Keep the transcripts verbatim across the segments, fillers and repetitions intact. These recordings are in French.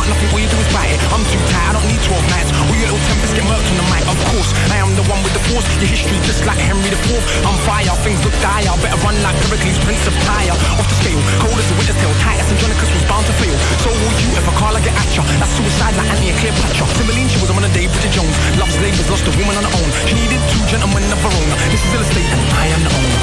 heart, nothing all you do is bite it. I'm too tight, I don't need twelve nights. All your little tempers get murked on the mic. Of course, I am the one with the force. Your history just like Henry the Fourth. I'm fire, things look dire. Better run like Pericles, Prince of Tyre. Off the scale, cold as a winter's tail. Titus and Jonicus was bound to fail. So will you if a car like get at ya. That's suicide like Annie and Cleopatra. Cymbeline, she was on a day, Bridget Jones. Love's labours, lost a woman on her own. She needed two gentlemen of her own. This is still a state and I am the owner.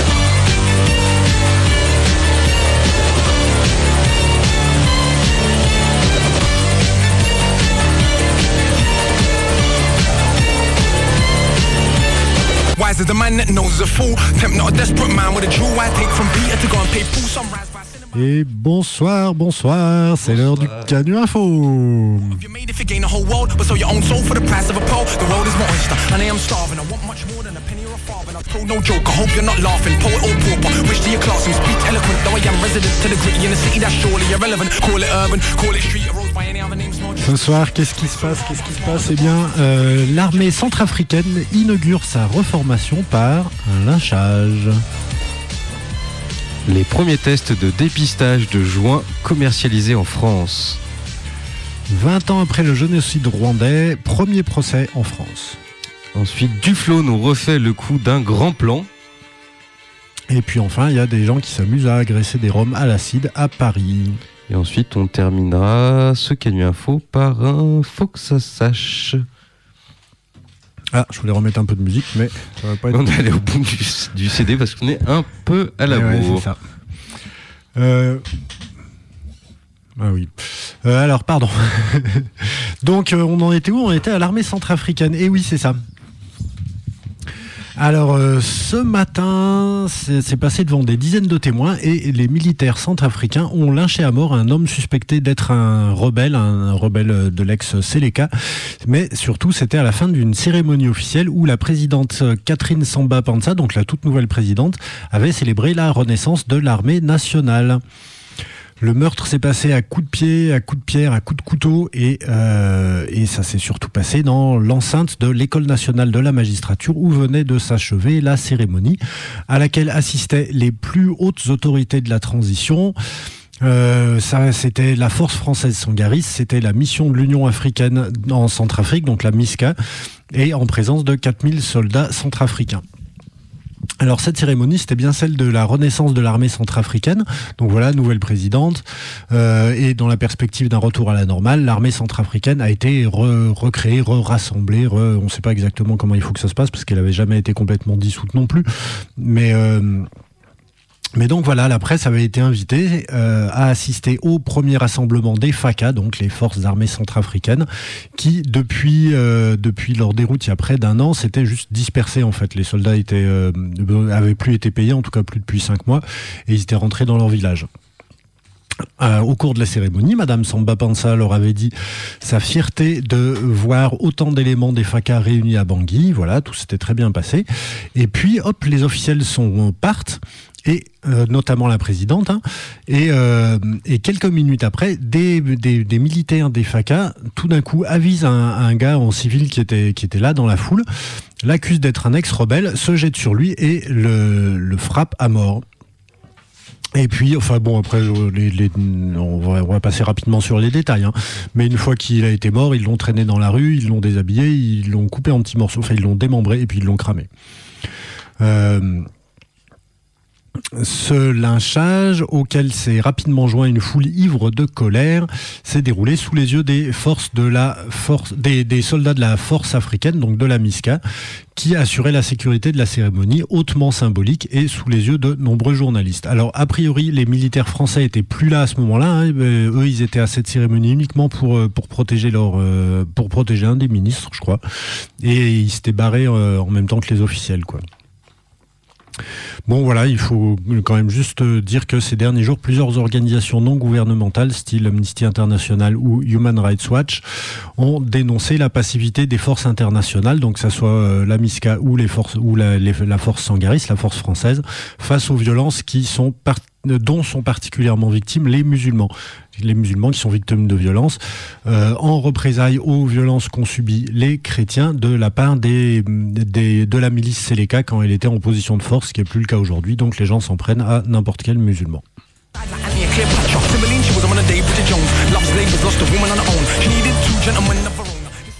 Wise is the man that knows is a fool. Tempt not a desperate man with a jewel. I take from Peter to go and pay full sunrise by cinema. Et bonsoir, bonsoir, c'est l'heure du Canu Info. You made if you gain the whole world, but so your own soul for the price of a pearl. The world is my oyster, and I am starving. I want much more than a penny or a farthing. I've told no joke, I hope you're not laughing. Poet or pauper, wish to your class and speak eloquent. Though I am resident to the gritty in the city, that's surely irrelevant. Call it urban, call it street, arose by any other names. Ce soir, qu'est-ce qui se passe Qu'est-ce qui se passe Eh bien, euh, l'armée centrafricaine inaugure sa reformation par un lynchage. Les premiers tests de dépistage de joints commercialisés en France. vingt ans après le génocide rwandais, premier procès en France. Ensuite, Duflo nous refait le coup d'un grand plan. Et puis enfin, il y a des gens qui s'amusent à agresser des Roms à l'acide à Paris. Et ensuite, on terminera ce Canu Info par un Faut que ça sache. Ah, je voulais remettre un peu de musique, mais ça va pas être... On est allé au bout du, du C D parce qu'on est un peu à la bourre. Ouais, c'est ça. Euh... Ah oui. Euh, alors, pardon. Donc, euh, on en était où ? On était à l'armée centrafricaine. Et oui, c'est ça. Alors, euh, ce matin, c'est, c'est passé devant des dizaines de témoins et les militaires centrafricains ont lynché à mort un homme suspecté d'être un rebelle, un rebelle de l'ex-Séléka. Mais surtout, c'était à la fin d'une cérémonie officielle où la présidente Catherine Samba-Panza, donc la toute nouvelle présidente, avait célébré la renaissance de l'armée nationale. Le meurtre s'est passé à coups de pied, à coups de pierre, à coups de couteau et, euh, et ça s'est surtout passé dans l'enceinte de l'École nationale de la magistrature où venait de s'achever la cérémonie à laquelle assistaient les plus hautes autorités de la transition. Euh, ça, c'était la force française Sangaris, c'était la mission de l'Union africaine en Centrafrique, donc la MISCA, et en présence de quatre mille soldats centrafricains. Alors cette cérémonie, c'était bien celle de la renaissance de l'armée centrafricaine. Donc voilà, nouvelle présidente. Euh, et dans la perspective d'un retour à la normale, l'armée centrafricaine a été re- recréée, re-rassemblée. Re- on ne sait pas exactement comment il faut que ça se passe parce qu'elle n'avait jamais été complètement dissoute non plus. Mais... Euh, Mais donc voilà, la presse avait été invitée euh, à assister au premier rassemblement des F A C A, donc les forces armées centrafricaines, qui depuis euh, depuis leur déroute il y a près d'un an, s'étaient juste dispersés en fait. Les soldats étaient euh, avaient plus été payés, en tout cas plus depuis cinq mois, et ils étaient rentrés dans leur village. Euh, au cours de la cérémonie, Madame Samba-Panza leur avait dit sa fierté de voir autant d'éléments des F A C A réunis à Bangui. Voilà, tout s'était très bien passé. Et puis, hop, les officiels sont partent. Et euh, notamment la présidente, hein, et, euh, et quelques minutes après, des, des, des militaires des F A C A, tout d'un coup, avisent un, un gars en civil qui était, qui était là dans la foule, l'accusent d'être un ex-rebelle, se jette sur lui et le, le frappe à mort. Et puis, enfin bon, après, les, les, on, va, on va passer rapidement sur les détails, hein. Mais une fois qu'il a été mort, ils l'ont traîné dans la rue, ils l'ont déshabillé, ils l'ont coupé en petits morceaux, enfin ils l'ont démembré et puis ils l'ont cramé. Euh... Ce lynchage, auquel s'est rapidement joint une foule ivre de colère, s'est déroulé sous les yeux des forces de la force, des, des soldats de la force africaine, donc de la MISCA, qui assuraient la sécurité de la cérémonie, hautement symbolique, et sous les yeux de nombreux journalistes. Alors, a priori, les militaires français étaient plus là à ce moment-là. Hein, eux, ils étaient à cette cérémonie uniquement pour pour protéger leur, pour protéger un des ministres, je crois, et ils s'étaient barrés en même temps que les officiels, quoi. Bon voilà, il faut quand même juste dire que ces derniers jours, plusieurs organisations non gouvernementales, style Amnesty International ou Human Rights Watch, ont dénoncé la passivité des forces internationales, donc que ce soit la MISCA ou les forces ou la, les, la force Sangaris, la force française, face aux violences qui sont par, dont sont particulièrement victimes les musulmans. Les musulmans qui sont victimes de violences, euh, en représailles aux violences qu'ont subies les chrétiens de la part des, des, de la milice Séléka quand elle était en position de force, ce qui n'est plus le cas aujourd'hui, donc les gens s'en prennent à n'importe quel musulman. Cleopatra. Cymbeline, she was on a day, Bridget Jones. Love's labours lost a woman on her own. She needed two gentlemen of her own.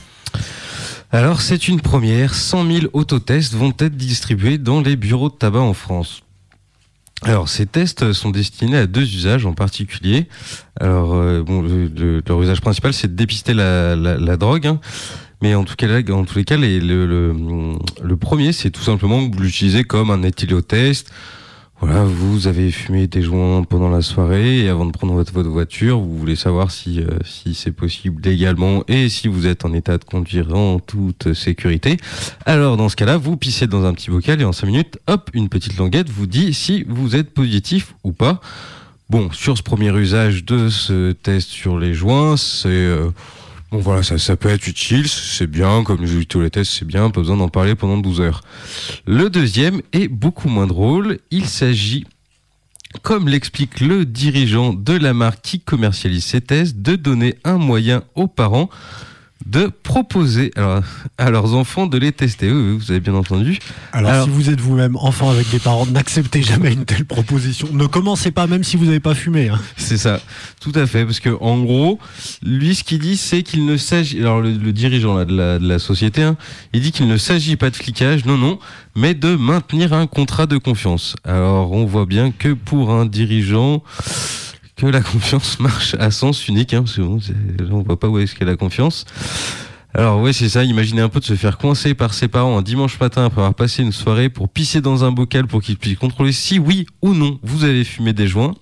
Alors c'est une première, cent mille autotests vont être distribués dans les bureaux de tabac en France. Alors ces tests sont destinés à deux usages en particulier. Alors euh, bon, le, le, leur usage principal c'est de dépister la, la, la drogue, hein. Mais en tout cas, en tous les cas, les, le, le, le premier c'est tout simplement que vous l'utilisez comme un éthylotest. Voilà, vous avez fumé des joints pendant la soirée et avant de prendre votre, votre voiture, vous voulez savoir si, euh, si c'est possible légalement et si vous êtes en état de conduire en toute sécurité. Alors, dans ce cas-là, vous pissez dans un petit bocal et en cinq minutes, hop, une petite languette vous dit si vous êtes positif ou pas. Bon, sur ce premier usage de ce test sur les joints, c'est... Euh, Bon voilà, ça, ça peut être utile, c'est bien, comme les autotests, c'est bien, pas besoin d'en parler pendant douze heures. Le deuxième est beaucoup moins drôle, il s'agit, comme l'explique le dirigeant de la marque qui commercialise ces tests, de donner un moyen aux parents de proposer alors, à leurs enfants de les tester. Oui, oui, vous avez bien entendu. Alors, alors si vous êtes vous-même enfant avec des parents, n'acceptez jamais une telle proposition. Ne commencez pas même si vous n'avez pas fumé. Hein. C'est ça, tout à fait. Parce que en gros, lui, ce qu'il dit, c'est qu'il ne s'agit... Alors, le, le dirigeant là, de, la, de la société, hein, il dit qu'il ne s'agit pas de flicage, non, non, mais de maintenir un contrat de confiance. Alors, on voit bien que pour un dirigeant... que la confiance marche à sens unique, hein, parce que bon, on voit pas où est-ce qu'il y a la confiance. Alors ouais, c'est ça, imaginez un peu de se faire coincer par ses parents un dimanche matin après avoir passé une soirée pour pisser dans un bocal pour qu'ils puissent contrôler si oui ou non vous avez fumé des joints.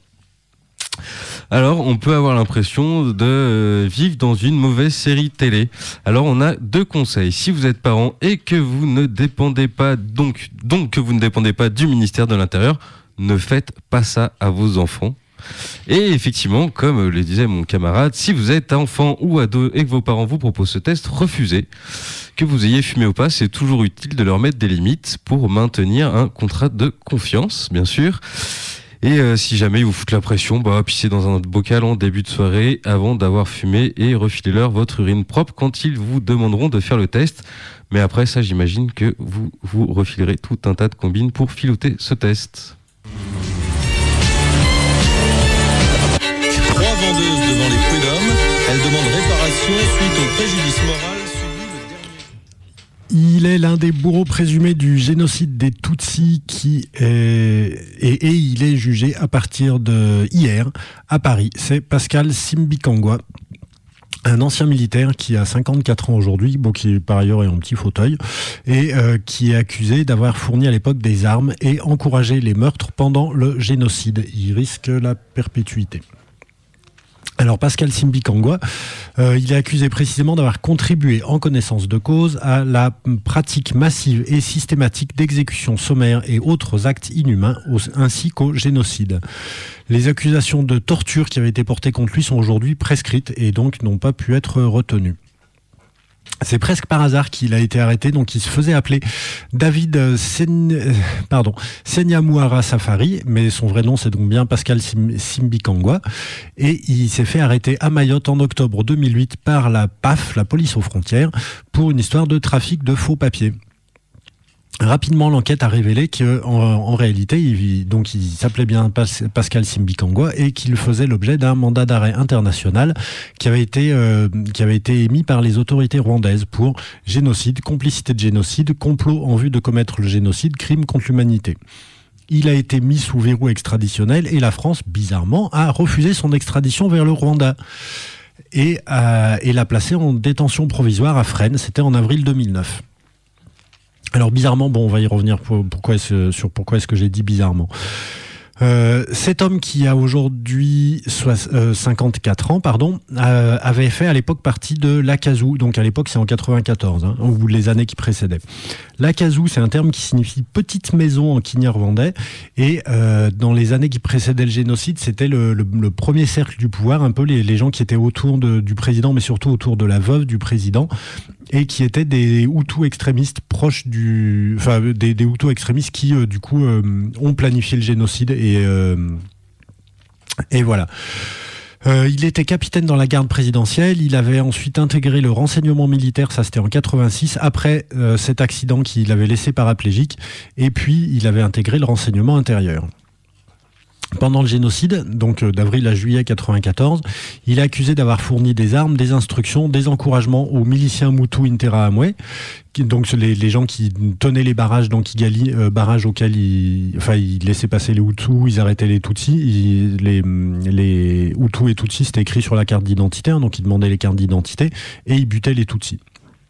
Alors on peut avoir l'impression de euh, vivre dans une mauvaise série télé. Alors on a deux conseils. Si vous êtes parent et que vous ne dépendez pas, donc, donc que vous ne dépendez pas du ministère de l'Intérieur, ne faites pas ça à vos enfants. Et effectivement, comme le disait mon camarade, si vous êtes enfant ou ado et que vos parents vous proposent ce test, refusez. Que vous ayez fumé ou pas, c'est toujours utile de leur mettre des limites pour maintenir un contrat de confiance, bien sûr. Et euh, si jamais ils vous foutent la pression, bah, pissez dans un autre bocal en début de soirée avant d'avoir fumé et refilez-leur votre urine propre quand ils vous demanderont de faire le test. Mais après ça, j'imagine que vous vous refilerez tout un tas de combines pour filouter ce test. Trois vendeuses devant les prud'hommes. Elles demandent réparation suite au préjudice moral subi le dernier. Il est l'un des bourreaux présumés du génocide des Tutsis qui est, et, et il est jugé à partir de hier à Paris. C'est Pascal Simbikangwa, un ancien militaire qui a cinquante-quatre ans aujourd'hui, bon, qui par ailleurs est en petit fauteuil, et euh, qui est accusé d'avoir fourni à l'époque des armes et encouragé les meurtres pendant le génocide. Il risque la perpétuité. Alors Pascal Simbikangwa, euh, il est accusé précisément d'avoir contribué en connaissance de cause à la pratique massive et systématique d'exécutions sommaires et autres actes inhumains, ainsi qu'au génocide. Les accusations de torture qui avaient été portées contre lui sont aujourd'hui prescrites et donc n'ont pas pu être retenues. C'est presque par hasard qu'il a été arrêté, donc il se faisait appeler David Sen... Pardon, Senyamouara Safari, mais son vrai nom c'est donc bien Pascal Simbikangwa, et il s'est fait arrêter à Mayotte en octobre deux mille huit par la P A F, la police aux frontières, pour une histoire de trafic de faux papiers. Rapidement, l'enquête a révélé qu'en en réalité, il, donc il s'appelait bien Pas, Pascal Simbikangwa et qu'il faisait l'objet d'un mandat d'arrêt international qui avait été euh, qui avait été émis par les autorités rwandaises pour génocide, complicité de génocide, complot en vue de commettre le génocide, crime contre l'humanité. Il a été mis sous verrou extraditionnel et la France, bizarrement, a refusé son extradition vers le Rwanda et, euh, et l'a placé en détention provisoire à Fresnes. C'était en avril deux mille neuf. Alors bizarrement, bon, on va y revenir pour, pourquoi est-ce, sur pourquoi est-ce que j'ai dit bizarrement. Euh, cet homme qui a aujourd'hui cinquante-quatre ans, pardon, euh, avait fait à l'époque partie de l'Akazu. Donc à l'époque, c'est en quatre-vingt-quatorze, hein, ou les années qui précédaient. L'Akazu, c'est un terme qui signifie petite maison en kinyarwandais. Et euh, dans les années qui précédaient le génocide, c'était le, le, le premier cercle du pouvoir, un peu les, les gens qui étaient autour de, du président, mais surtout autour de la veuve du président, et qui étaient des Hutus extrémistes proches du, enfin des, des Hutus extrémistes qui euh, du coup euh, ont planifié le génocide et euh, et voilà. Euh, il était capitaine dans la garde présidentielle. Il avait ensuite intégré le renseignement militaire. Ça, c'était en quatre-vingt-six, après euh, cet accident qui l'avait laissé paraplégique. Et puis, il avait intégré le renseignement intérieur. Pendant le génocide, donc d'avril à juillet quatre-vingt-quatorze, il est accusé d'avoir fourni des armes, des instructions, des encouragements aux miliciens Hutus Interahamwe, qui, donc les, les gens qui tenaient les barrages dans Kigali, euh, barrages auxquels ils, enfin, ils laissaient passer les Hutus, ils arrêtaient les Tutsis. Ils, les, les Hutus et Tutsis, c'était écrit sur la carte d'identité, hein, donc ils demandaient les cartes d'identité et ils butaient les Tutsis.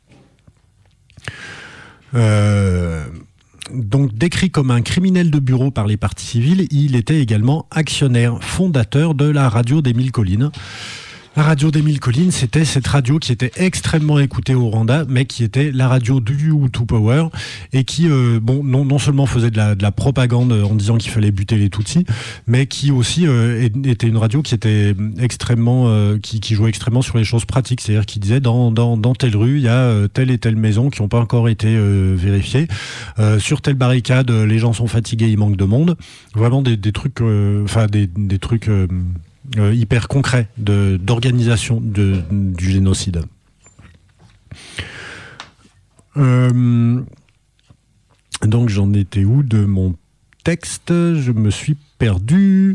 Euh... Donc décrit comme un criminel de bureau par les partis civils, il était également actionnaire fondateur de la radio des Mille Collines. La radio des Mille Collines, c'était cette radio qui était extrêmement écoutée au Rwanda, mais qui était la radio du Hutu Power et qui, euh, bon, non, non seulement faisait de la, de la propagande en disant qu'il fallait buter les Tutsis, mais qui aussi euh, était une radio qui était extrêmement, euh, qui, qui jouait extrêmement sur les choses pratiques, c'est-à-dire qui disait dans, dans, dans telle rue, il y a euh, telle et telle maison qui n'ont pas encore été euh, vérifiées, euh, sur telle barricade, les gens sont fatigués, il manque de monde, vraiment des, des trucs, enfin euh, des, des trucs. Euh, Euh, hyper concret de, d'organisation de, du génocide. Euh, donc j'en étais où de mon texte ? Je me suis perdu.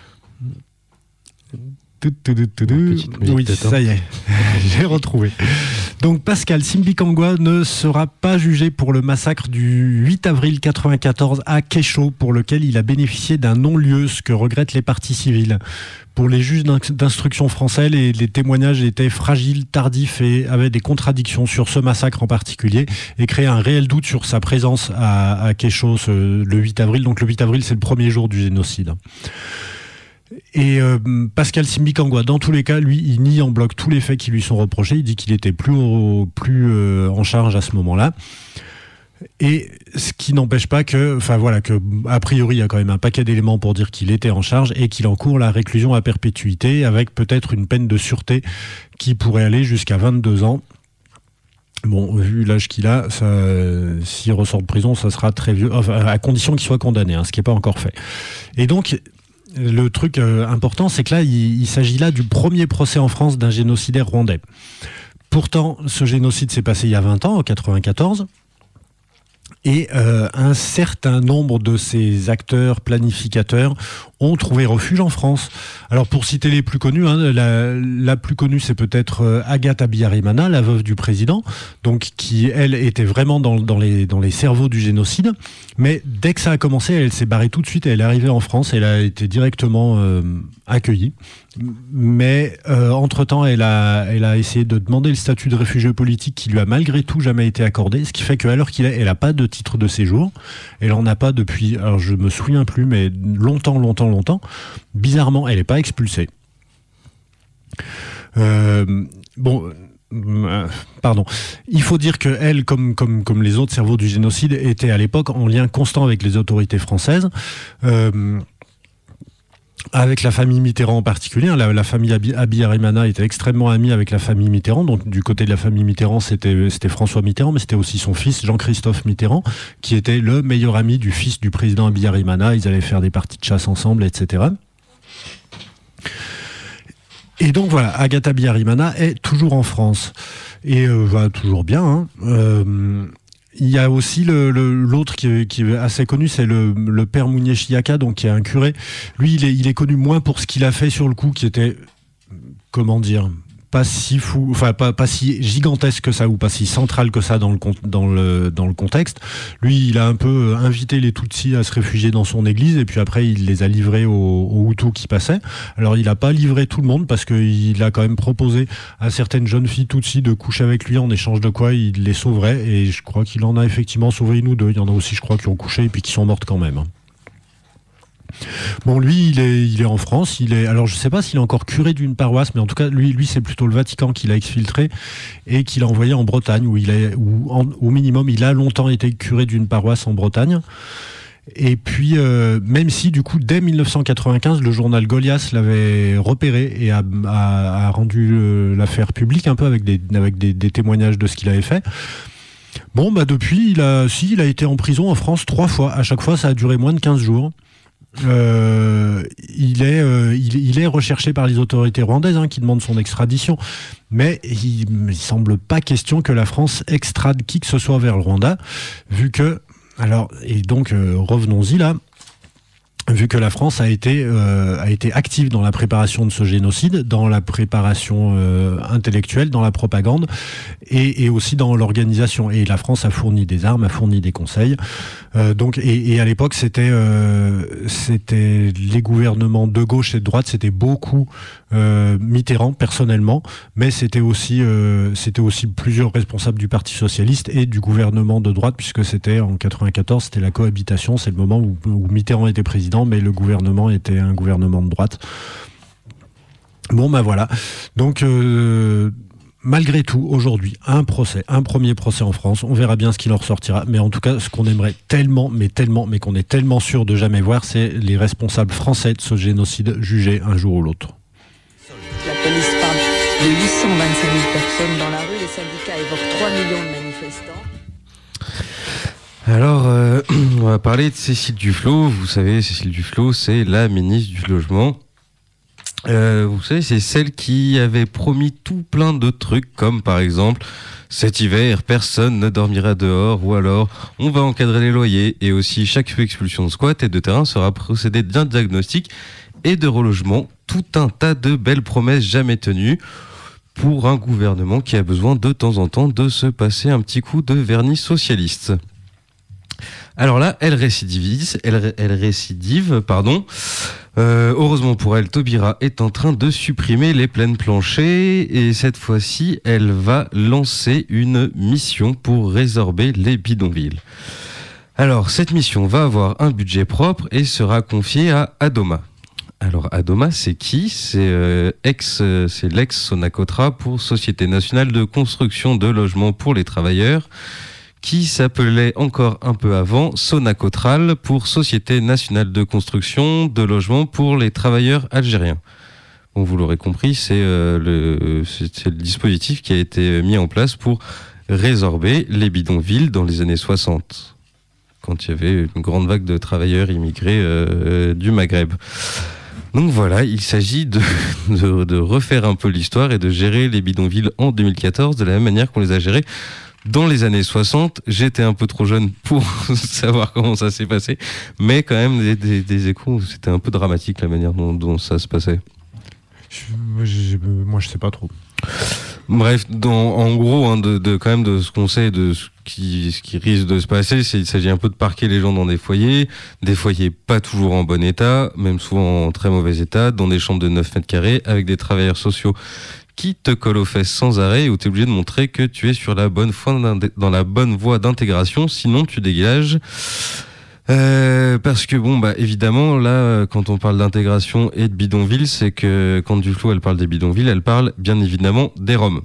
Oui, ça y est, j'ai retrouvé. Donc Pascal Simbikangwa ne sera pas jugé pour le massacre du huit avril quatre-vingt-quatorze à Kécho, pour lequel il a bénéficié d'un non-lieu, ce que regrettent les partis civils. Pour les juges d'instruction français, les, les témoignages étaient fragiles, tardifs et avaient des contradictions sur ce massacre en particulier et créaient un réel doute sur sa présence à, à Kécho ce, le huit avril. Donc le huit avril, c'est le premier jour du génocide. Et euh, Pascal Simbikangwa, dans tous les cas, lui, il nie en bloc tous les faits qui lui sont reprochés. Il dit qu'il était plus, au, plus euh, en charge à ce moment-là. Et ce qui n'empêche pas que, enfin voilà, que a priori, il y a quand même un paquet d'éléments pour dire qu'il était en charge et qu'il encourt la réclusion à perpétuité avec peut-être une peine de sûreté qui pourrait aller jusqu'à vingt-deux ans. Bon, vu l'âge qu'il a, ça, s'il ressort de prison, ça sera très vieux, enfin, à condition qu'il soit condamné, hein, ce qui n'est pas encore fait. Et donc, le truc euh, important, c'est que là, il, il s'agit là du premier procès en France d'un génocidaire rwandais. Pourtant, ce génocide s'est passé il y a vingt ans, en quatre-vingt-quatorze. Et euh, un certain nombre de ces acteurs, planificateurs, ont trouvé refuge en France. Alors pour citer les plus connus, hein, la, la plus connue c'est peut-être euh, Agatha Biarimana, la veuve du président, donc qui elle était vraiment dans, dans, les, dans les cerveaux du génocide. Mais dès que ça a commencé, elle s'est barrée tout de suite et elle est arrivée en France. Elle a été directement euh, accueillie. Mais euh, entre-temps, elle a, elle a essayé de demander le statut de réfugié politique qui lui a malgré tout jamais été accordé, ce qui fait qu'à l'heure qu'il est, elle n'a pas de titre de séjour. Elle en a pas depuis, alors je me souviens plus, mais longtemps, longtemps, longtemps. Bizarrement, elle n'est pas expulsée. Euh, bon... Euh, pardon. Il faut dire que elle, comme, comme, comme les autres cerveaux du génocide, était à l'époque en lien constant avec les autorités françaises. Euh, avec la famille Mitterrand en particulier. La, la famille Abiyarimana était extrêmement amie avec la famille Mitterrand. Donc du côté de la famille Mitterrand, c'était, c'était François Mitterrand, mais c'était aussi son fils Jean-Christophe Mitterrand, qui était le meilleur ami du fils du président Abiyarimana. Ils allaient faire des parties de chasse ensemble, et cetera. Et donc voilà, Agatha Biarimana est toujours en France. Et euh, va toujours bien. Hein. Euh, il y a aussi le, le, l'autre qui est, qui est assez connu, c'est le, le père Mounier Chiaka, donc qui est un curé. Lui, il est, il est connu moins pour ce qu'il a fait sur le coup, qui était, comment dire, pas si fou, enfin pas, pas si gigantesque que ça, ou pas si central que ça dans le, dans le, dans le contexte. Lui, il a un peu invité les Tutsis à se réfugier dans son église, et puis après, il les a livrés aux, aux Hutus qui passaient. Alors, il n'a pas livré tout le monde, parce qu'il a quand même proposé à certaines jeunes filles Tutsis de coucher avec lui, en échange de quoi il les sauverait, et je crois qu'il en a effectivement sauvé une ou deux. Il y en a aussi, je crois, qui ont couché, et puis qui sont mortes quand même. Bon, lui, il est, il est en France. Il est, alors, je ne sais pas s'il est encore curé d'une paroisse, mais en tout cas, lui, lui, c'est plutôt le Vatican qui l'a exfiltré et qui l'a envoyé en Bretagne, où il est, où en, au minimum, il a longtemps été curé d'une paroisse en Bretagne. Et puis, euh, même si, du coup, dès dix-neuf cent quatre-vingt-quinze, le journal Goliath l'avait repéré et a, a, a rendu euh, l'affaire publique un peu avec des, avec des, des témoignages de ce qu'il avait fait. Bon, bah depuis, il a, si, il a été en prison en France trois fois. À chaque fois, ça a duré moins de quinze jours. Euh, il, est, euh, il, il est recherché par les autorités rwandaises hein, qui demandent son extradition, mais il ne semble pas question que la France extrade qui que ce soit vers le Rwanda, vu que, alors, et donc euh, revenons-y là, vu que la France a été euh, a été active dans la préparation de ce génocide, dans la préparation euh, intellectuelle, dans la propagande et, et aussi dans l'organisation. Et la France a fourni des armes, a fourni des conseils. Euh, donc et, et à l'époque c'était euh, c'était les gouvernements de gauche et de droite, c'était beaucoup euh, Mitterrand personnellement, mais c'était aussi euh, c'était aussi plusieurs responsables du Parti socialiste et du gouvernement de droite, puisque c'était en quatre-vingt-quatorze, c'était la cohabitation, c'est le moment où, où Mitterrand était président, mais le gouvernement était un gouvernement de droite. Bon ben voilà. Donc euh, malgré tout, aujourd'hui, un procès, un premier procès en France, on verra bien ce qu'il en ressortira, mais en tout cas, ce qu'on aimerait tellement, mais tellement, mais qu'on est tellement sûr de jamais voir, c'est les responsables français de ce génocide jugés un jour ou l'autre. La police parle de huit cent vingt-cinq mille personnes dans la rue, les syndicats évoquent trois millions de manifestants. Alors, euh, on va parler de Cécile Duflot. Vous savez, Cécile Duflot, c'est la ministre du Logement. Euh, vous savez, c'est celle qui avait promis tout plein de trucs, comme par exemple, cet hiver, personne ne dormira dehors, ou alors, on va encadrer les loyers, et aussi, chaque expulsion de squat et de terrain sera procédé d'un diagnostic et de relogement. Tout un tas de belles promesses jamais tenues pour un gouvernement qui a besoin de temps en temps de se passer un petit coup de vernis socialiste. Alors là, elle récidive, elle, elle récidive, pardon. Euh, heureusement pour elle, Taubira est en train de supprimer les plaines planchées et cette fois-ci, elle va lancer une mission pour résorber les bidonvilles. Alors, cette mission va avoir un budget propre et sera confiée à Adoma. Alors, Adoma, c'est qui ? C'est, euh, ex, euh, c'est l'ex-Sonacotra pour Société Nationale de Construction de Logements pour les Travailleurs, qui s'appelait encore un peu avant Sonacotral pour Société Nationale de Construction de Logements pour les Travailleurs Algériens. Bon, vous l'aurez compris, c'est, euh, le, c'est le dispositif qui a été mis en place pour résorber les bidonvilles dans les années soixante, quand il y avait une grande vague de travailleurs immigrés euh, du Maghreb. Donc voilà, il s'agit de, de, de refaire un peu l'histoire et de gérer les bidonvilles en deux mille quatorze de la même manière qu'on les a gérés dans les années soixante. J'étais un peu trop jeune pour savoir comment ça s'est passé, mais quand même des, des, des échos, c'était un peu dramatique la manière dont, dont ça se passait. Je, je, moi je sais pas trop. Bref, dans, en gros, hein, de, de, quand même de ce qu'on sait, de ce qui, ce qui risque de se passer, c'est il s'agit un peu de parquer les gens dans des foyers, des foyers pas toujours en bon état, même souvent en très mauvais état, dans des chambres de neuf mètres carrés, avec des travailleurs sociaux qui te collent aux fesses sans arrêt, et où tu es obligé de montrer que tu es sur la bonne voie dans la bonne voie d'intégration, sinon tu dégages. Euh, parce que bon, bah évidemment, là, quand on parle d'intégration et de bidonville, c'est que quand Duflot elle parle des bidonvilles, elle parle bien évidemment des Roms.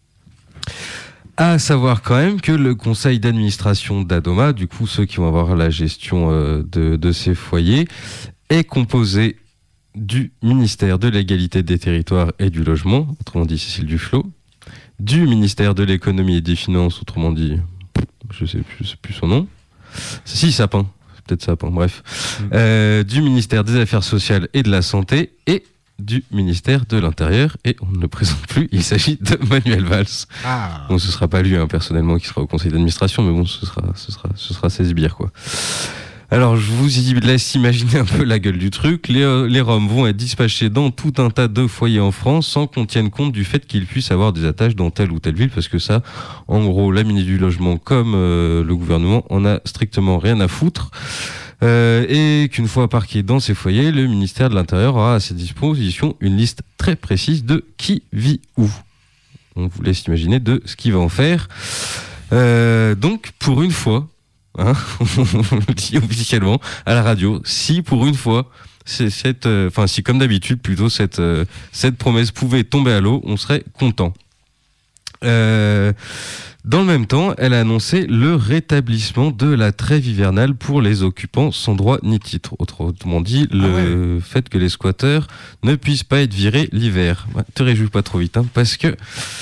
À savoir quand même que le conseil d'administration d'Adoma, du coup ceux qui vont avoir la gestion euh, de, de ces foyers, est composé du ministère de l'égalité des territoires et du logement, autrement dit Cécile Duflot, du ministère de l'économie et des finances, autrement dit, je sais plus, je sais plus son nom, si Sapin. Peut-être ça, bref, mmh. euh, du ministère des Affaires sociales et de la Santé et du ministère de l'Intérieur, et on ne le présente plus, il s'agit de Manuel Valls. Ah. Bon, ce ne sera pas lui hein, personnellement qui sera au conseil d'administration, mais bon, ce sera, ce sera, ce sera ses sbires, quoi. Alors, je vous laisse imaginer un peu la gueule du truc. Les, les Roms vont être dispatchés dans tout un tas de foyers en France sans qu'on tienne compte du fait qu'ils puissent avoir des attaches dans telle ou telle ville, parce que ça, en gros, la ministre du Logement comme euh, le gouvernement en a strictement rien à foutre. Euh, et qu'une fois parqués dans ces foyers, le ministère de l'Intérieur aura à ses dispositions une liste très précise de qui vit où. On vous laisse imaginer de ce qu'il va en faire. Euh, donc, pour une fois, Hein on le dit officiellement à la radio, si pour une fois c'est cette, enfin euh, si comme d'habitude plutôt cette euh, cette promesse pouvait tomber à l'eau, on serait content. Euh, dans le même temps, elle a annoncé le rétablissement de la trêve hivernale pour les occupants sans droit ni titre. Autrement dit, le ah ouais. fait que les squatteurs ne puissent pas être virés l'hiver. Bah, te réjouis pas trop vite, hein, parce que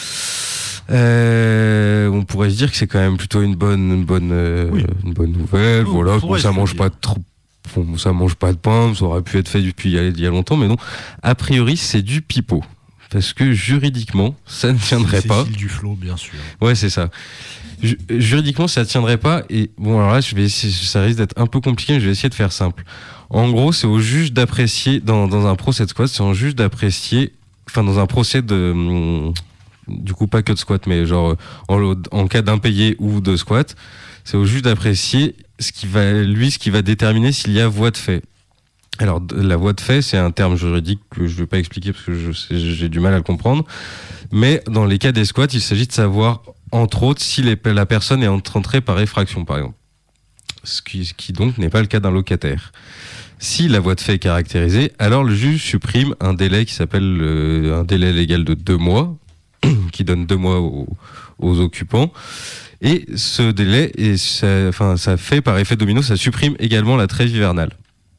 Euh, on pourrait se dire que c'est quand même plutôt une bonne, une bonne, euh, oui. une bonne nouvelle. Oui, voilà, bon, ça mange pas de trop, bon, ça mange pas de pain, ça aurait pu être fait depuis il y a longtemps, mais non. A priori, c'est du pipeau, parce que juridiquement, ça ne tiendrait c'est pas. C'est du flot, bien sûr. Ouais, c'est ça. Ju- juridiquement, ça ne tiendrait pas. Et bon, alors là, je vais essayer, ça risque d'être un peu compliqué, mais je vais essayer de faire simple. En gros, c'est au juge d'apprécier, dans, dans un procès de squat, c'est au juge d'apprécier, enfin dans un procès de, hum, du coup pas que de squat, mais genre en, en cas d'impayé ou de squat, c'est au juge d'apprécier ce qui va, lui, ce qui va déterminer s'il y a voie de fait. Alors, la voie de fait, c'est un terme juridique que je ne vais pas expliquer parce que je, j'ai du mal à le comprendre. Mais dans les cas des squats, il s'agit de savoir, entre autres, si les, la personne est entrée par effraction, par exemple. Ce qui, ce qui donc n'est pas le cas d'un locataire. Si la voie de fait est caractérisée, alors le juge supprime un délai qui s'appelle euh, un délai légal de deux mois, qui donne deux mois aux, aux occupants. Et ce délai, et ça, enfin, ça fait par effet domino, ça supprime également la trêve hivernale.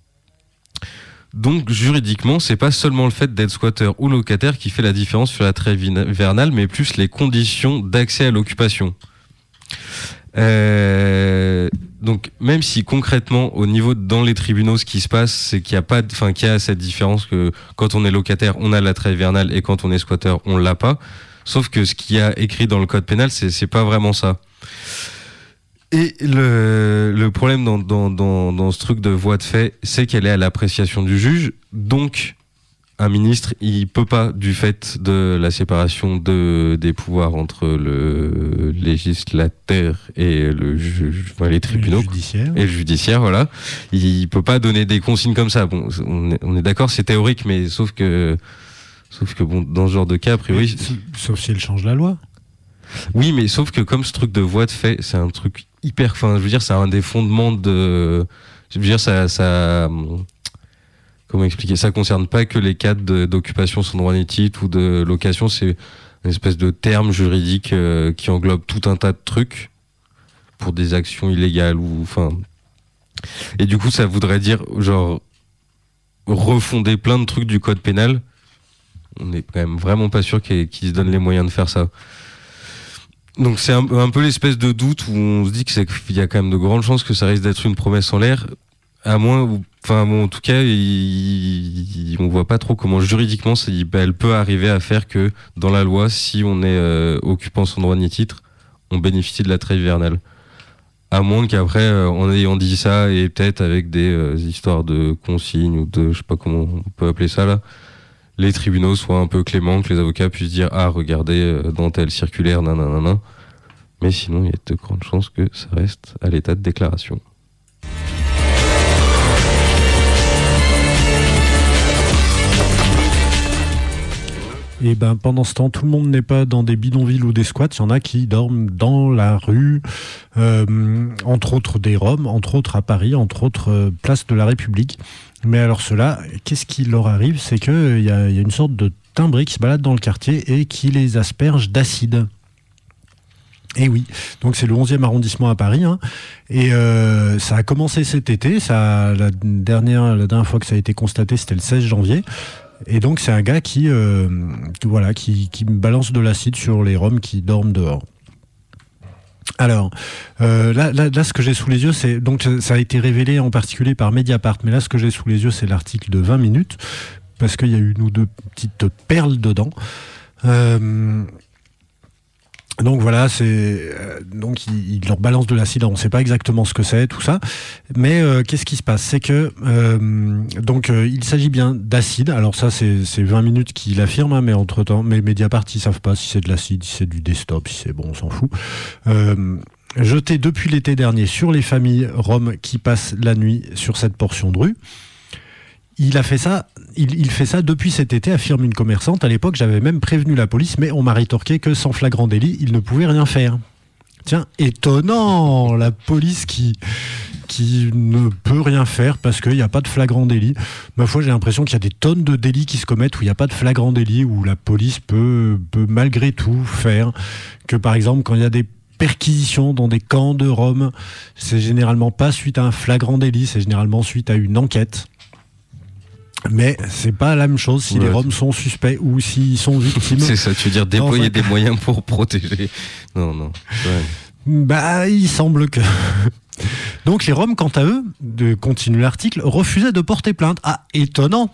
Donc juridiquement, c'est pas seulement le fait d'être squatteur ou locataire qui fait la différence sur la trêve hivernale, mais plus les conditions d'accès à l'occupation. Euh, donc même si concrètement au niveau dans les tribunaux ce qui se passe c'est qu'il y a pas, enfin qu'il y a cette différence que quand on est locataire on a la trêve hivernale et quand on est squatteur on l'a pas. Sauf que ce qu'il y a écrit dans le code pénal c'est c'est pas vraiment ça. Et le, le problème dans, dans, dans, dans ce truc de voie de fait, c'est qu'elle est à l'appréciation du juge. Donc, un ministre, il peut pas, du fait de la séparation de, des pouvoirs entre le législateur et le juge, enfin, les tribunaux, et le judiciaire, et le judiciaire, voilà, il peut pas donner des consignes comme ça. Bon, on est, on est d'accord, c'est théorique, mais sauf que, sauf que bon, dans ce genre de cas, a priori, sauf si elle change la loi. Oui, mais sauf que comme ce truc de voie de fait, c'est un truc hyper, enfin, je veux dire, c'est un des fondements de, je veux dire, ça, ça, comment expliquer, ça concerne pas que les cas de, d'occupation sans droit ni titre ou de location, c'est une espèce de terme juridique euh, qui englobe tout un tas de trucs pour des actions illégales ou, enfin, et du coup, ça voudrait dire, genre, refonder plein de trucs du code pénal. On est quand même vraiment pas sûr qu'ils, qu'ils se donnent les moyens de faire ça. Donc c'est un, un peu l'espèce de doute où on se dit que c'est qu'il y a quand même de grandes chances que ça risque d'être une promesse en l'air, à moins, enfin bon, en tout cas, il, il, on voit pas trop comment juridiquement c'est, bah, elle peut arriver à faire que dans la loi, si on est euh, occupant sans droit ni titre, on bénéficie de la trêve hivernale. À moins qu'après, euh, en ayant dit ça et peut-être avec des euh, histoires de consignes ou de, je sais pas comment on peut appeler ça là, les tribunaux soient un peu cléments, que les avocats puissent dire « Ah, regardez, dans telle circulaire, nanana. » Mais sinon, il y a de grandes chances que ça reste à l'état de déclaration. Et ben pendant ce temps, tout le monde n'est pas dans des bidonvilles ou des squats. Il y en a qui dorment dans la rue, euh, entre autres des Roms, entre autres à Paris, entre autres euh, place de la République. Mais alors ceux-là, qu'est-ce qui leur arrive ? C'est qu'il euh, y, a, y a une sorte de timbré qui se balade dans le quartier et qui les asperge d'acide. Et oui, donc c'est le onzième arrondissement à Paris, hein, et euh, ça a commencé cet été. Ça, la dernière, la dernière fois que ça a été constaté, c'était le seize janvier. Et donc c'est un gars qui, euh, voilà, qui, qui balance de l'acide sur les Roms qui dorment dehors. Alors, euh, là, là, là, ce que j'ai sous les yeux, c'est donc ça a été révélé en particulier par Mediapart, mais là, ce que j'ai sous les yeux, c'est l'article de vingt minutes, parce qu'il y a eu une ou deux petites perles dedans. Euh, Donc voilà, c'est euh, donc il, il leur balance de l'acide. On ne sait pas exactement ce que c'est, tout ça. Mais euh, qu'est-ce qui se passe ? C'est que euh, donc euh, il s'agit bien d'acide. Alors ça, c'est, c'est vingt minutes qu'il l'affirme, hein, mais entre temps, mais Mediapart ils savent pas si c'est de l'acide, si c'est du desktop, si c'est bon, on s'en fout. Euh, jeté depuis l'été dernier sur les familles roms qui passent la nuit sur cette portion de rue. Il a fait ça, il, il fait ça depuis cet été, affirme une commerçante. À l'époque, j'avais même prévenu la police, mais on m'a rétorqué que sans flagrant délit, il ne pouvait rien faire. Tiens, étonnant, la police qui, qui ne peut rien faire parce qu'il n'y a pas de flagrant délit. Ma foi, j'ai l'impression qu'il y a des tonnes de délits qui se commettent où il n'y a pas de flagrant délit, où la police peut, peut malgré tout faire. Que par exemple, quand il y a des perquisitions dans des camps de Roms, c'est généralement pas suite à un flagrant délit, c'est généralement suite à une enquête. Mais c'est pas la même chose si ouais. les Roms sont suspects ou s'ils sont victimes. C'est ça, tu veux dire déployer un... des moyens pour protéger. Non, non. Ouais. Bah, il semble que. Donc les Roms, quant à eux, de continuer l'article, refusaient de porter plainte. Ah, étonnant.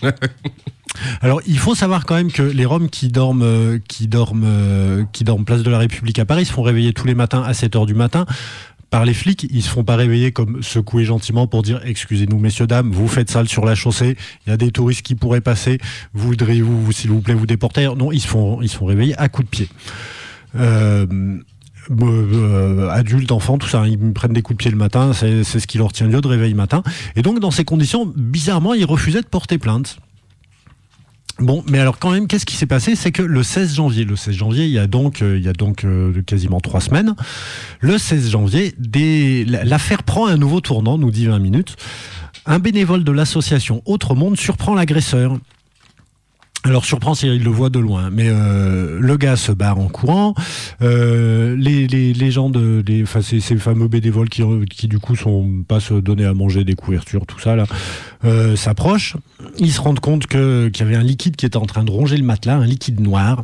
Alors, il faut savoir quand même que les Roms qui dorment, euh, qui dorment, euh, qui dorment place de la République à Paris se font réveiller tous les matins à sept heures du matin par les flics. Ils se font pas réveiller comme secouer gentiment pour dire excusez-nous messieurs dames, vous faites sale sur la chaussée, il y a des touristes qui pourraient passer, voudriez-vous s'il vous plaît vous déporter? Non, ils se font ils se font réveiller à coups de pied. Euh, Euh, adultes, enfants, tout ça, ils prennent des coups de pied le matin, c'est, c'est ce qui leur tient lieu de réveil matin. Et donc, dans ces conditions, bizarrement, ils refusaient de porter plainte. Bon, mais alors quand même, qu'est-ce qui s'est passé? C'est que le seize janvier, le seize janvier, il y a donc, euh, il y a donc euh, quasiment trois semaines, le seize janvier, des, l'affaire prend un nouveau tournant, nous dit vingt minutes. Un bénévole de l'association Autre Monde surprend l'agresseur. Alors surprend, c'est il le voit de loin, mais euh, le gars se barre en courant. Euh, les, les, les gens de, les, enfin ces, ces fameux bénévoles qui, qui du coup sont pas se donner à manger des couvertures, tout ça là, euh, s'approchent. Ils se rendent compte que qu'il y avait un liquide qui était en train de ronger le matelas, un liquide noir.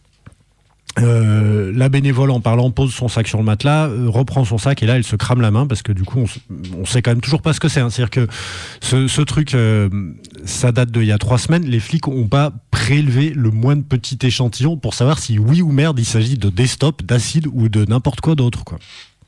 Euh, la bénévole en parlant pose son sac sur le matelas, euh, reprend son sac et là elle se crame la main parce que du coup on, on sait quand même toujours pas ce que c'est, hein. C'est-à-dire que ce, ce truc euh, ça date d'il y a trois semaines, les flics ont pas prélevé le moindre petit échantillon pour savoir si oui ou merde il s'agit de Destop, d'acide ou de n'importe quoi d'autre quoi.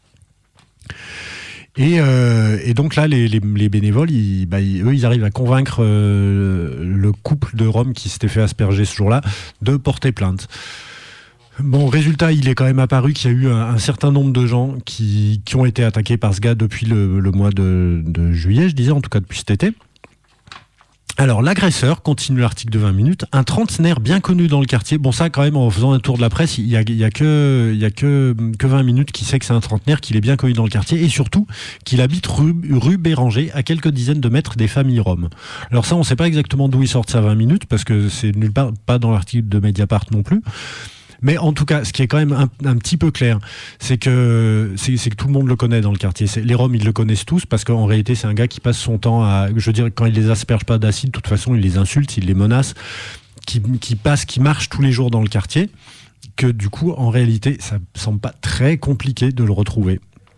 Et, euh, et donc là, les, les, les bénévoles, ils, bah, ils, eux, ils arrivent à convaincre euh, le couple de Roms qui s'était fait asperger ce jour-là de porter plainte. Bon, résultat, il est quand même apparu qu'il y a eu un, un certain nombre de gens qui, qui ont été attaqués par ce gars depuis le, le mois de, de juillet, je disais, en tout cas depuis cet été. Alors, l'agresseur, continue l'article de vingt minutes, un trentenaire bien connu dans le quartier. Bon, ça, quand même, en faisant un tour de la presse, il y a, il y a que, il y a que, que vingt minutes qui sait que c'est un trentenaire, qu'il est bien connu dans le quartier et surtout qu'il habite rue, rue Béranger, à quelques dizaines de mètres des familles roms. Alors ça, on ne sait pas exactement d'où il sort ça vingt minutes parce que c'est nulle part, pas dans l'article de Mediapart non plus. Mais en tout cas, ce qui est quand même un, un petit peu clair, c'est que, c'est, c'est que tout le monde le connaît dans le quartier. C'est, les Roms, ils le connaissent tous parce qu'en réalité, c'est un gars qui passe son temps à... Je veux dire, quand il les asperge pas d'acide, de toute façon, il les insulte, il les menace, qui, qui passe, qui marche tous les jours dans le quartier, que du coup, en réalité, ça me semble pas très compliqué de le retrouver.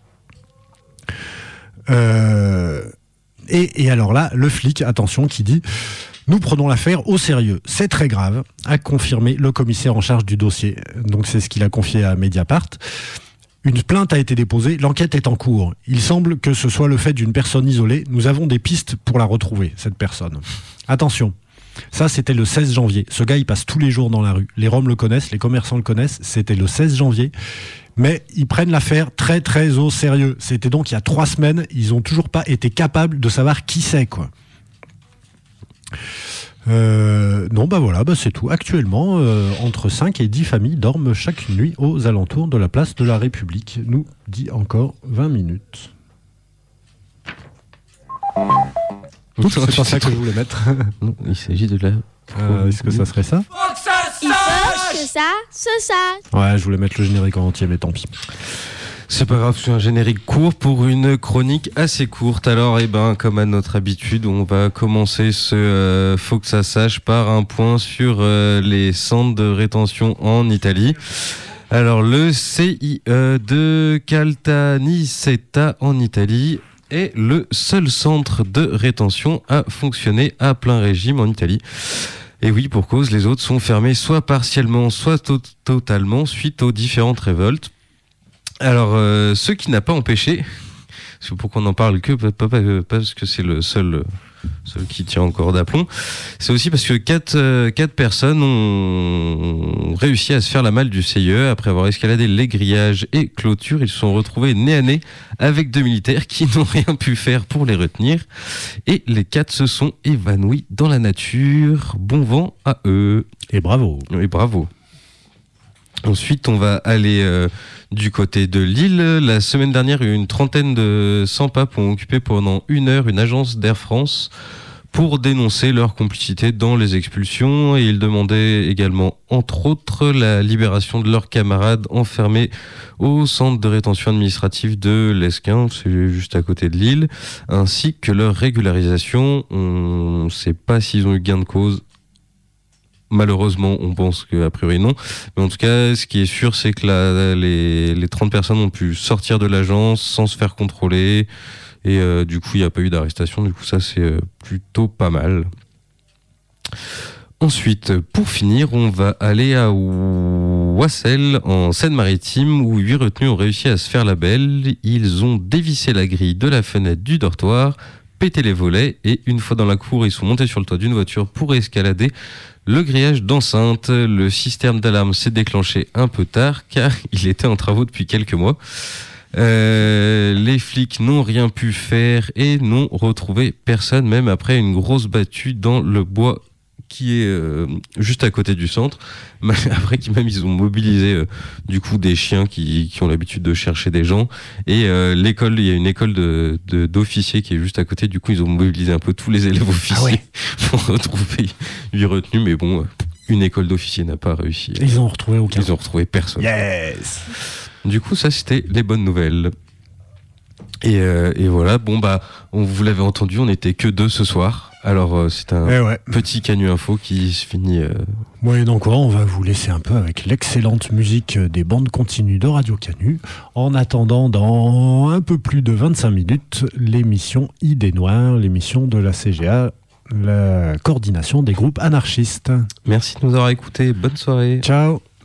Euh... Et, et alors là, le flic, attention, qui dit... Nous prenons l'affaire au sérieux. C'est très grave, a confirmé le commissaire en charge du dossier. Donc c'est ce qu'il a confié à Mediapart. Une plainte a été déposée, l'enquête est en cours. Il semble que ce soit le fait d'une personne isolée. Nous avons des pistes pour la retrouver, cette personne. Attention, ça c'était le seize janvier. Ce gars, il passe tous les jours dans la rue. Les Roms le connaissent, les commerçants le connaissent. C'était le seize janvier. Mais ils prennent l'affaire très très au sérieux. C'était donc il y a trois semaines. Ils n'ont toujours pas été capables de savoir qui c'est, quoi. Euh, non, bah voilà, bah c'est tout. Actuellement, euh, entre cinq et dix familles dorment chaque nuit aux alentours de la place de la République, nous dit encore vingt minutes. Oups, c'est pas ça que je voulais mettre. Non, il s'agit de la... Euh, est-ce que ça serait ça? Il faut que ça se sache. Ouais, je voulais mettre le générique en entier, mais tant pis. C'est pas grave, c'est un générique court pour une chronique assez courte. Alors, eh ben, comme à notre habitude, on va commencer ce euh, Faut que ça sache par un point sur euh, les centres de rétention en Italie. Alors, le C I E de Caltanissetta en Italie est le seul centre de rétention à fonctionner à plein régime en Italie. Et oui, pour cause, les autres sont fermés soit partiellement, soit to- totalement suite aux différentes révoltes. Alors, euh, ce qui n'a pas empêché, c'est pourquoi on en parle que pas, pas, pas parce que c'est le seul, seul qui tient encore d'aplomb, c'est aussi parce que quatre, euh, quatre personnes ont réussi à se faire la malle du C I E après avoir escaladé les grillages et clôtures. Ils se sont retrouvés nez à nez avec deux militaires qui n'ont rien pu faire pour les retenir et les quatre se sont évanouis dans la nature. Bon vent à eux. Et bravo. Et bravo. Ensuite, on va aller euh, du côté de Lille. La semaine dernière, il y a eu une trentaine de sans-papes ont occupé pendant une heure une agence d'Air France pour dénoncer leur complicité dans les expulsions. Et ils demandaient également, entre autres, la libération de leurs camarades enfermés au centre de rétention administrative de l'Esquin, c'est juste à côté de Lille, ainsi que leur régularisation. On ne sait pas s'ils ont eu gain de cause. Malheureusement, on pense qu'a priori non. Mais en tout cas, ce qui est sûr, c'est que la, les, les trente personnes ont pu sortir de l'agence sans se faire contrôler. Et euh, du coup, il n'y a pas eu d'arrestation. Du coup, ça, c'est euh, plutôt pas mal. Ensuite, pour finir, on va aller à Wassel, en Seine-Maritime, où huit retenus ont réussi à se faire la belle. Ils ont dévissé la grille de la fenêtre du dortoir, pété les volets, et une fois dans la cour, ils sont montés sur le toit d'une voiture pour escalader le grillage d'enceinte. Le système d'alarme s'est déclenché un peu tard, car il était en travaux depuis quelques mois. Euh, les flics n'ont rien pu faire et n'ont retrouvé personne, même après une grosse battue dans le bois qui est euh, juste à côté du centre. Après, même ils ont mobilisé euh, du coup des chiens qui, qui ont l'habitude de chercher des gens, et euh, l'école, il y a une école de, de, d'officiers qui est juste à côté. Du coup, ils ont mobilisé un peu tous les élèves officiers ah ouais. pour retrouver huit retenus, mais bon, euh, une école d'officiers n'a pas réussi. Ils ont retrouvé aucun. Ils ont retrouvé personne. Yes. Du coup, ça, c'était les bonnes nouvelles. Et, euh, et voilà, bon, bah, on, vous l'avez entendu, on n'était que deux ce soir. Alors, euh, c'est un eh ouais. petit Canu Info qui se finit. Euh... Ouais, donc quoi, on va vous laisser un peu avec l'excellente musique des bandes continues de Radio Canu. En attendant, dans un peu plus de vingt-cinq minutes, l'émission Idées Noires, l'émission de la C G A, la coordination des groupes anarchistes. Merci de nous avoir écoutés. Bonne soirée. Ciao.